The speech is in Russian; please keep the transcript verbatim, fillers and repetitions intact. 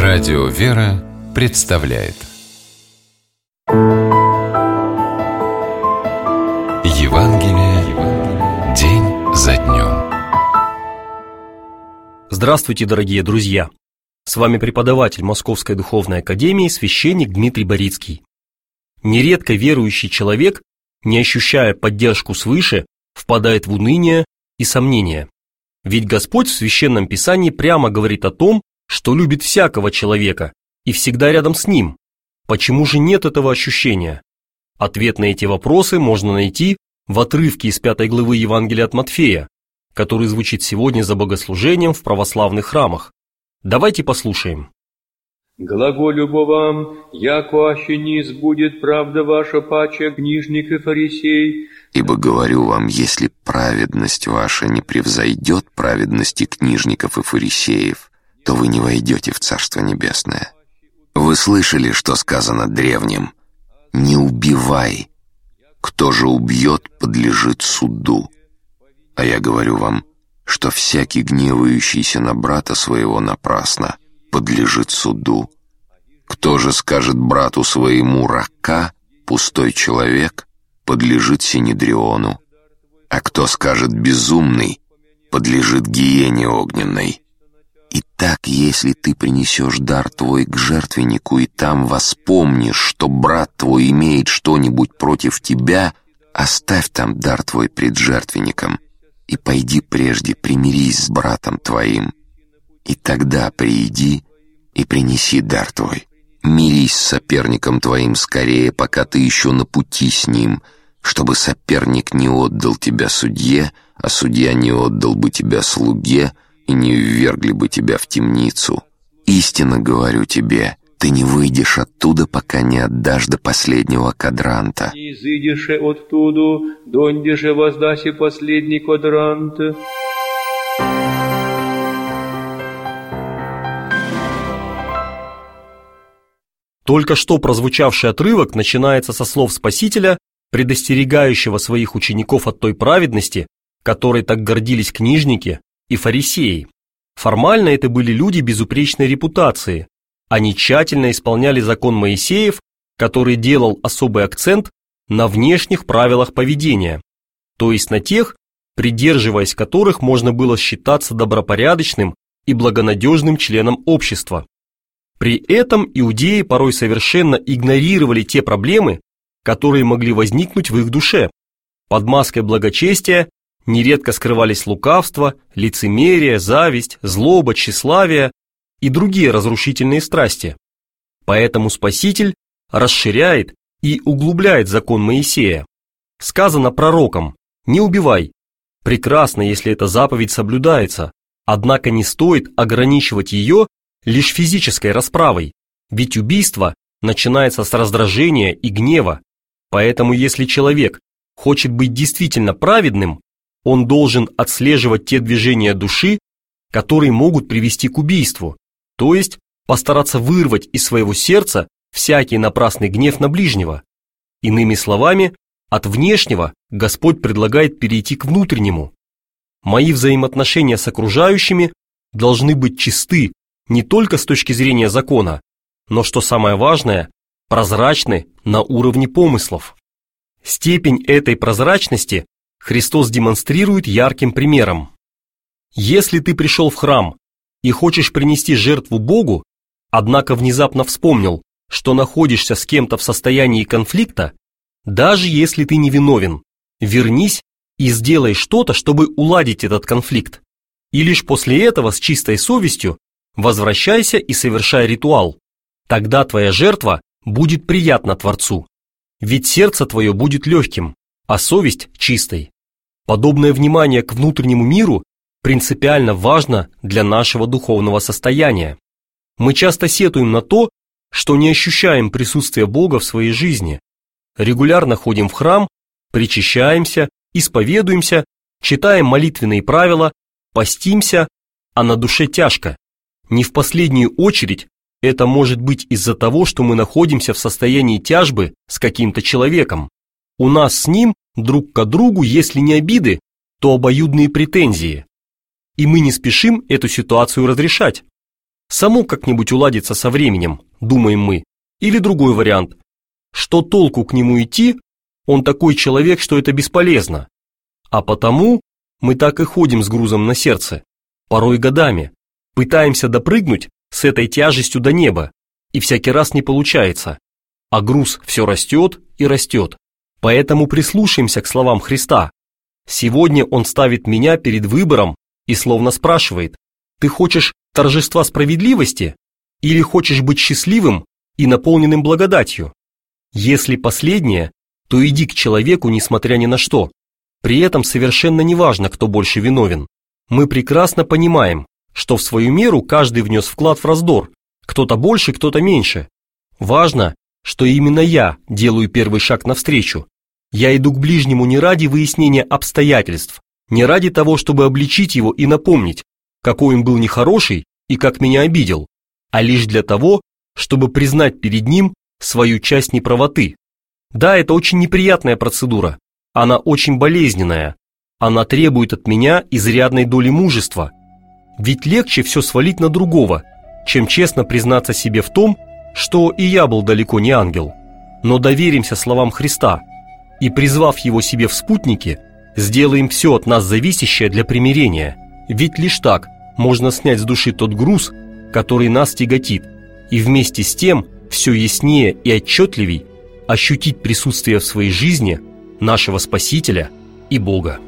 Радио «Вера» представляет Евангелие день за днем. Здравствуйте, дорогие друзья! С вами преподаватель Московской Духовной Академии, священник Дмитрий Борицкий. Нередко верующий человек, не ощущая поддержку свыше, впадает в уныние и сомнение. Ведь Господь в Священном Писании прямо говорит о том, что любит всякого человека и всегда рядом с ним. Почему же нет этого ощущения? Ответ на эти вопросы можно найти в отрывке из пятой главы Евангелия от Матфея, который звучит сегодня за богослужением в православных храмах. Давайте послушаем. «Глаголю бо вам, яко аще не избудет правда ваша паче книжник и фарисей. Ибо говорю вам, если праведность ваша не превзойдет праведности книжников и фарисеев, то вы не войдете в Царство Небесное. Вы слышали, что сказано древним: не убивай. Кто же убьет, подлежит суду. А я говорю вам, что всякий гневающийся на брата своего напрасно подлежит суду. Кто же скажет брату своему рака, пустой человек, подлежит синедриону. А кто скажет безумный, подлежит гиене огненной. Итак, если ты принесешь дар твой к жертвеннику и там воспомнишь, что брат твой имеет что-нибудь против тебя, оставь там дар твой пред жертвенником и пойди прежде примирись с братом твоим. И тогда прииди и принеси дар твой. Мирись с соперником твоим скорее, пока ты еще на пути с ним, чтобы соперник не отдал тебя судье, а судья не отдал бы тебя слуге, и не ввергли бы тебя в темницу. Истинно говорю тебе, ты не выйдешь оттуда, пока не отдашь до последнего квадранта. Не изыдешь оттуда, донде же воздаси последний квадрант». Только что прозвучавший отрывок начинается со слов Спасителя, предостерегающего своих учеников от той праведности, которой так гордились книжники и фарисеи. Формально это были люди безупречной репутации. Они тщательно исполняли закон Моисеев, который делал особый акцент на внешних правилах поведения, то есть на тех, придерживаясь которых можно было считаться добропорядочным и благонадежным членом общества. При этом иудеи порой совершенно игнорировали те проблемы, которые могли возникнуть в их душе. Под маской благочестия нередко скрывались лукавство, лицемерие, зависть, злоба, тщеславие и другие разрушительные страсти. Поэтому Спаситель расширяет и углубляет закон Моисея. Сказано пророком: «Не убивай». Прекрасно, если эта заповедь соблюдается, однако не стоит ограничивать ее лишь физической расправой, ведь убийство начинается с раздражения и гнева. Поэтому если человек хочет быть действительно праведным, он должен отслеживать те движения души, которые могут привести к убийству, то есть постараться вырвать из своего сердца всякий напрасный гнев на ближнего. Иными словами, от внешнего Господь предлагает перейти к внутреннему. Мои взаимоотношения с окружающими должны быть чисты не только с точки зрения закона, но, что самое важное, прозрачны на уровне помыслов. Степень этой прозрачности Христос демонстрирует ярким примером. Если ты пришел в храм и хочешь принести жертву Богу, однако внезапно вспомнил, что находишься с кем-то в состоянии конфликта, даже если ты не виновен, вернись и сделай что-то, чтобы уладить этот конфликт. И лишь после этого с чистой совестью возвращайся и совершай ритуал. Тогда твоя жертва будет приятна Творцу, ведь сердце твое будет легким, а совесть чистой. Подобное внимание к внутреннему миру принципиально важно для нашего духовного состояния. Мы часто сетуем на то, что не ощущаем присутствия Бога в своей жизни. Регулярно ходим в храм, причащаемся, исповедуемся, читаем молитвенные правила, постимся, а на душе тяжко. Не в последнюю очередь это может быть из-за того, что мы находимся в состоянии тяжбы с каким-то человеком. У нас с ним друг к другу, если не обиды, то обоюдные претензии. И мы не спешим эту ситуацию разрешать. Само как-нибудь уладится со временем, думаем мы. Или другой вариант. Что толку к нему идти? Он такой человек, что это бесполезно. А потому мы так и ходим с грузом на сердце, порой годами, пытаемся допрыгнуть с этой тяжестью до неба, и всякий раз не получается, а груз все растет и растет. Поэтому прислушаемся к словам Христа. Сегодня Он ставит меня перед выбором и словно спрашивает: ты хочешь торжества справедливости или хочешь быть счастливым и наполненным благодатью? Если последнее, то иди к человеку, несмотря ни на что. При этом совершенно не важно, кто больше виновен. Мы прекрасно понимаем, что в свою меру каждый внес вклад в раздор, кто-то больше, кто-то меньше. Важно, что именно я делаю первый шаг навстречу. Я иду к ближнему не ради выяснения обстоятельств, не ради того, чтобы обличить его и напомнить, какой он был нехороший и как меня обидел, а лишь для того, чтобы признать перед ним свою часть неправоты. Да, это очень неприятная процедура, она очень болезненная, она требует от меня изрядной доли мужества. Ведь легче все свалить на другого, чем честно признаться себе в том, что и я был далеко не ангел. Но доверимся словам Христа и, призвав его себе в спутники, сделаем все от нас зависящее для примирения. Ведь лишь так можно снять с души тот груз, который нас тяготит, и вместе с тем все яснее и отчетливей ощутить присутствие в своей жизни нашего Спасителя и Бога.